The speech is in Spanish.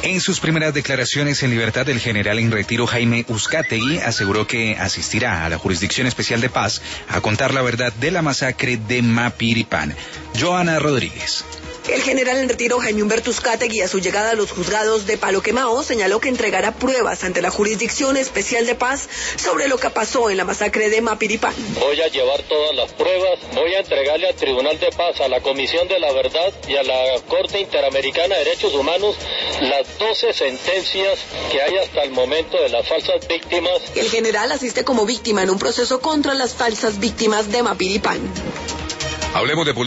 En sus primeras declaraciones en libertad, el general en retiro Jaime Uzcategui aseguró que asistirá a la Jurisdicción Especial de Paz a contar la verdad de la masacre de Mapiripán. Joana Rodríguez. El general en retiro Jaime Humberto Uzcategui, a su llegada a los juzgados de Palo Quemado, señaló que entregará pruebas ante la Jurisdicción Especial de Paz sobre lo que pasó en la masacre de Mapiripán. Voy a llevar todas las pruebas, voy a entregarle al Tribunal de Paz, a la Comisión de la Verdad y a la Corte Interamericana de Derechos Humanos las 12 sentencias que hay hasta el momento de las falsas víctimas. El general asiste como víctima en un proceso contra las falsas víctimas de Mapiripán. Hablemos de